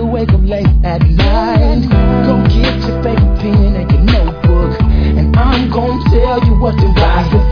wake up late at night. Go get your favorite pen and your notebook, and I'm gonna tell you what to write.